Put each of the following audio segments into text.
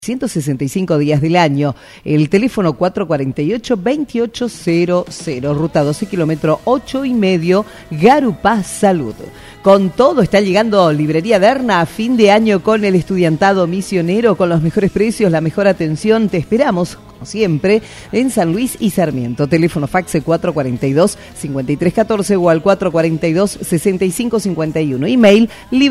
165 días del año. El teléfono 448-2800, ruta 12, kilómetro 8,5, Garupá Salud. Con todo está llegando Librería Derna a fin de año con el estudiantado misionero, con los mejores precios, la mejor atención. Te esperamos, como siempre, en San Luis y Sarmiento. Teléfono faxe 442-5314 o al 442-6551. Email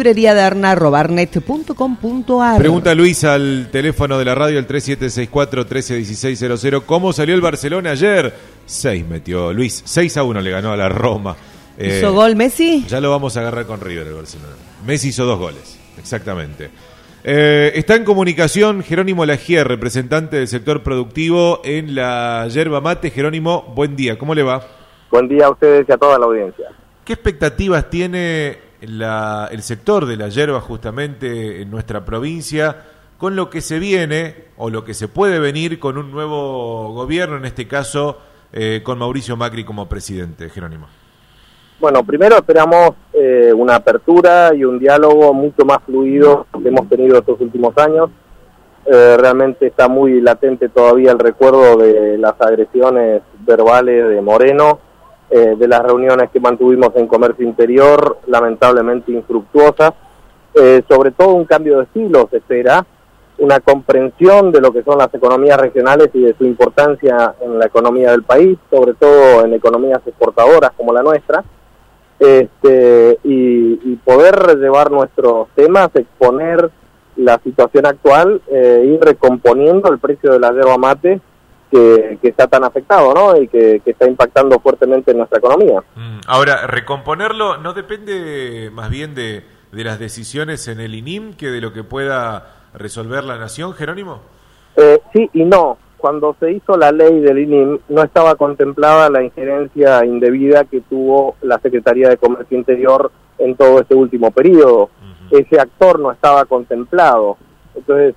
libreriaderna@arnet.com.ar. Pregunta Luis al teléfono de la radio, el 3764-131600. ¿Cómo salió el Barcelona ayer? 6 metió Luis, 6-1 le ganó a la Roma. ¿Hizo gol Messi? Ya lo vamos a agarrar con River el Barcelona. Messi hizo 2 goles, exactamente. Está en comunicación Jerónimo Lagier, representante del sector productivo en la yerba mate. Jerónimo, buen día, ¿cómo le va? Buen día a ustedes y a toda la audiencia. ¿Qué expectativas tiene el sector de la yerba justamente en nuestra provincia con lo que se viene o lo que se puede venir con un nuevo gobierno, en este caso con Mauricio Macri como presidente, Jerónimo? Bueno, primero esperamos una apertura y un diálogo mucho más fluido que hemos tenido estos últimos años. Realmente está muy latente todavía el recuerdo de las agresiones verbales de Moreno, de las reuniones que mantuvimos en Comercio Interior, lamentablemente infructuosas. Sobre todo un cambio de estilo se espera, una comprensión de lo que son las economías regionales y de su importancia en la economía del país, sobre todo en economías exportadoras como la nuestra. Y poder llevar nuestros temas, exponer la situación actual, ir recomponiendo el precio de la yerba mate que está tan afectado, ¿no? Y que está impactando fuertemente en nuestra economía. Ahora, recomponerlo no depende más bien de las decisiones en el INIM que de lo que pueda resolver la nación, Jerónimo. Sí y no. Cuando se hizo la ley del INIM no estaba contemplada la injerencia indebida que tuvo la Secretaría de Comercio Interior en todo este último periodo. Ese actor no estaba contemplado. Entonces,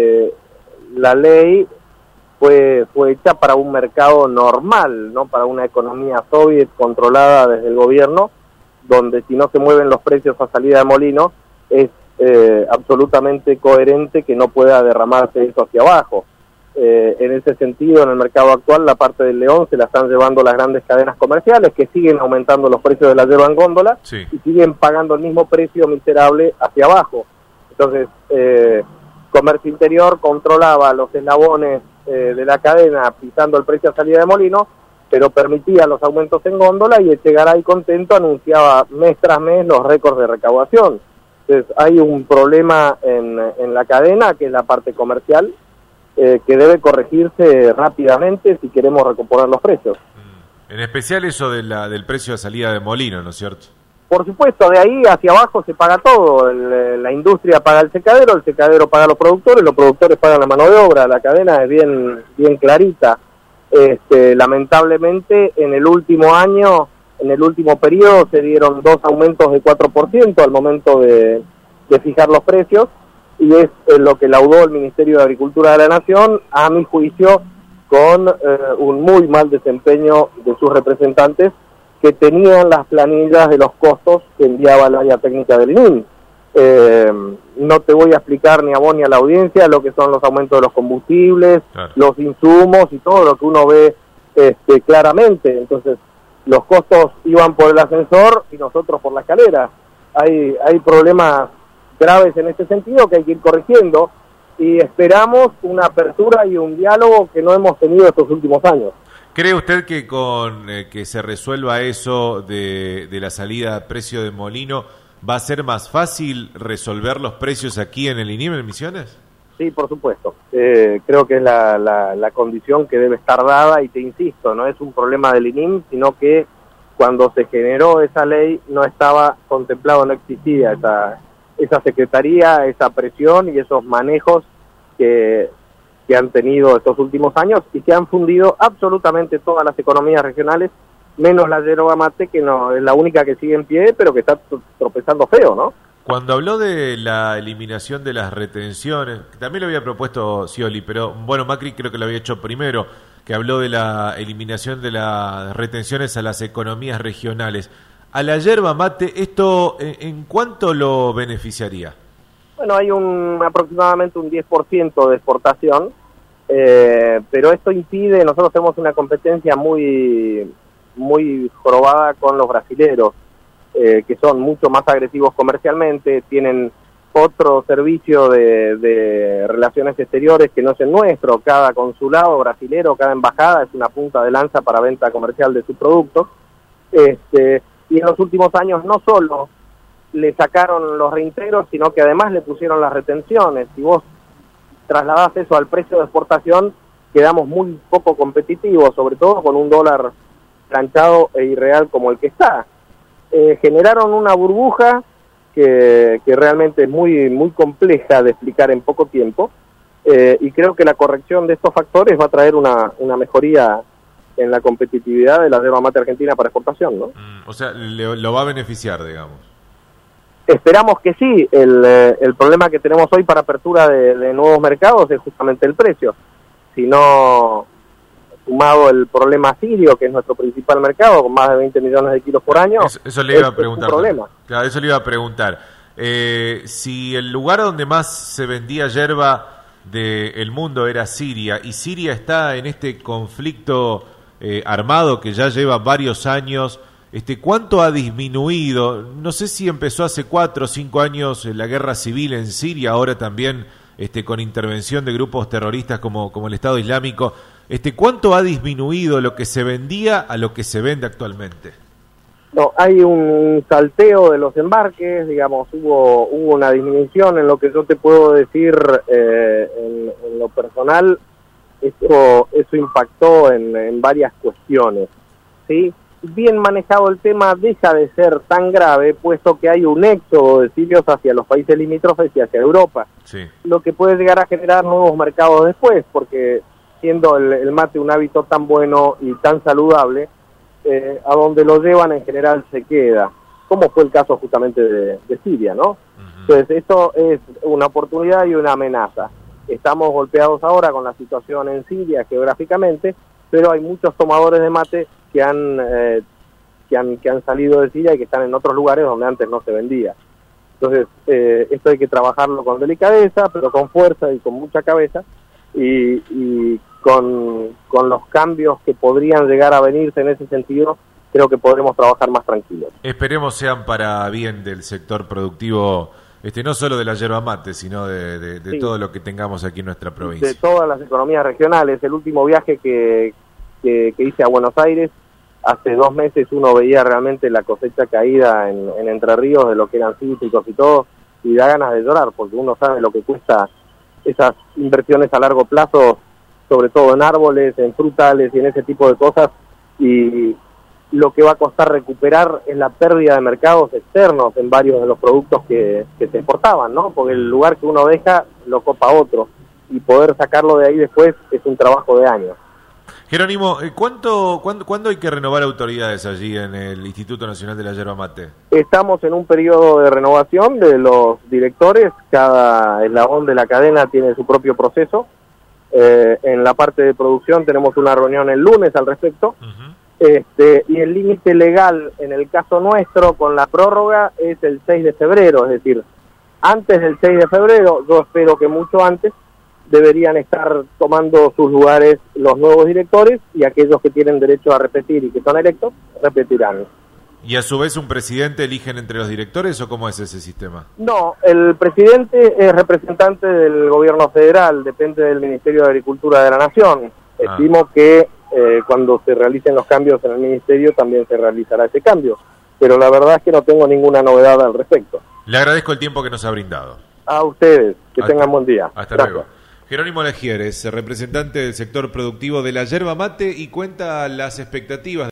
la ley fue hecha para un mercado normal, no para una economía soviet controlada desde el gobierno, donde si no se mueven los precios a salida de molino, es absolutamente coherente que no pueda derramarse eso hacia abajo. En ese sentido, en el mercado actual, la parte del león se la están llevando las grandes cadenas comerciales que siguen aumentando los precios de la yerba en góndola, sí, y siguen pagando el mismo precio miserable hacia abajo. Entonces, Comercio Interior controlaba los eslabones de la cadena pisando el precio a salida de molino, pero permitía los aumentos en góndola, y Echegaray contento anunciaba mes tras mes los récords de recaudación. Entonces, hay un problema en la cadena, que es la parte comercial, que debe corregirse rápidamente si queremos recomponer los precios. En especial eso del precio de salida de molino, ¿no es cierto? Por supuesto, de ahí hacia abajo se paga todo. La industria paga el secadero paga a los productores pagan la mano de obra. La cadena es bien clarita. Lamentablemente, en el último año, en el último periodo, se dieron 2 aumentos de 4% al momento de fijar los precios, y es lo que laudó el Ministerio de Agricultura de la Nación, a mi juicio, con un muy mal desempeño de sus representantes, que tenían las planillas de los costos que enviaba la área técnica del INIM. No te voy a explicar ni a vos ni a la audiencia lo que son los aumentos de los combustibles, claro, los insumos y todo lo que uno ve claramente. Entonces, los costos iban por el ascensor y nosotros por la escalera. Hay problemas graves en este sentido que hay que ir corrigiendo, y esperamos una apertura y un diálogo que no hemos tenido estos últimos años. ¿Cree usted que con que se resuelva eso de la salida a precio de molino va a ser más fácil resolver los precios aquí en el INIM en Misiones? Sí, por supuesto. Creo que es la condición que debe estar dada, y te insisto, no es un problema del INIM, sino que cuando se generó esa ley no estaba contemplado, no existía esa secretaría, esa presión y esos manejos que han tenido estos últimos años, y que han fundido absolutamente todas las economías regionales, menos la yerba mate, que no es la única que sigue en pie, pero que está tropezando feo, ¿no? Cuando habló de la eliminación de las retenciones, también lo había propuesto Scioli, pero bueno, Macri creo que lo había hecho primero, que habló de la eliminación de las retenciones a las economías regionales. A la yerba mate, ¿esto en cuánto lo beneficiaría? Bueno, hay aproximadamente un 10% de exportación, pero esto impide, nosotros tenemos una competencia muy jorobada con los brasileros, que son mucho más agresivos comercialmente, tienen otro servicio de relaciones exteriores que no es el nuestro. Cada consulado brasilero, cada embajada es una punta de lanza para venta comercial de sus productos. Y en los últimos años no solo le sacaron los reintegros, sino que además le pusieron las retenciones. Si vos trasladás eso al precio de exportación, quedamos muy poco competitivos, sobre todo con un dólar planchado e irreal como el que está. Generaron una burbuja que realmente es muy compleja de explicar en poco tiempo, y creo que la corrección de estos factores va a traer una mejoría en la competitividad de la yerba mate argentina para exportación, ¿no? O sea, lo va a beneficiar, digamos. Esperamos que sí. El problema que tenemos hoy para apertura de nuevos mercados es justamente el precio. Si no, sumado el problema sirio, que es nuestro principal mercado, con más de 20 millones de kilos por año, eso le iba a preguntar. Es un problema. Claro, eso le iba a preguntar. Si el lugar donde más se vendía yerba del mundo era Siria, y Siria está en este conflicto armado que ya lleva varios años, ¿cuánto ha disminuido? No sé si empezó hace 4 o 5 años la guerra civil en Siria, ahora también con intervención de grupos terroristas como el Estado Islámico. ¿Cuánto ha disminuido lo que se vendía a lo que se vende actualmente? No, hay un salteo de los embarques, digamos, hubo una disminución. En lo que yo te puedo decir en lo personal, eso impactó en varias cuestiones, ¿sí? Bien manejado el tema, deja de ser tan grave, puesto que hay un éxodo de sirios hacia los países limítrofes y hacia Europa, sí. Lo que puede llegar a generar nuevos mercados después, porque siendo el mate un hábito tan bueno y tan saludable, a donde lo llevan en general se queda, como fue el caso justamente de Siria, ¿no? Entonces esto es una oportunidad y una amenaza. Estamos golpeados ahora con la situación en Siria geográficamente, pero hay muchos tomadores de mate que han salido de Siria y que están en otros lugares donde antes no se vendía. Entonces esto hay que trabajarlo con delicadeza, pero con fuerza y con mucha cabeza, y con los cambios que podrían llegar a venirse en ese sentido, creo que podremos trabajar más tranquilos. Esperemos sean para bien del sector productivo, no solo de la yerba mate, sino de sí, todo lo que tengamos aquí en nuestra provincia. De todas las economías regionales. El último viaje que hice a Buenos Aires, hace 2 meses uno veía realmente la cosecha caída en Entre Ríos de lo que eran cítricos y todo, y da ganas de llorar, porque uno sabe lo que cuesta esas inversiones a largo plazo, sobre todo en árboles, en frutales y en ese tipo de cosas, y lo que va a costar recuperar es la pérdida de mercados externos en varios de los productos que se exportaban, ¿no? Porque el lugar que uno deja lo copa otro, y poder sacarlo de ahí después es un trabajo de años. Jerónimo, ¿cuándo hay que renovar autoridades allí en el Instituto Nacional de la Yerba Mate? Estamos en un periodo de renovación de los directores. Cada eslabón de la cadena tiene su propio proceso. En la parte de producción tenemos una reunión el lunes al respecto. Y el límite legal en el caso nuestro con la prórroga es el 6 de febrero, es decir, antes del 6 de febrero, yo espero que mucho antes, deberían estar tomando sus lugares los nuevos directores, y aquellos que tienen derecho a repetir y que son electos, repetirán. ¿Y a su vez un presidente eligen entre los directores o cómo es ese sistema? No, el presidente es representante del gobierno federal, depende del Ministerio de Agricultura de la Nación. Estimo que cuando se realicen los cambios en el ministerio también se realizará ese cambio, pero la verdad es que no tengo ninguna novedad al respecto. Le agradezco el tiempo que nos ha brindado. A ustedes, que tengan buen día. Hasta luego. Jerónimo Legieres, representante del sector productivo de la yerba mate, y cuenta las expectativas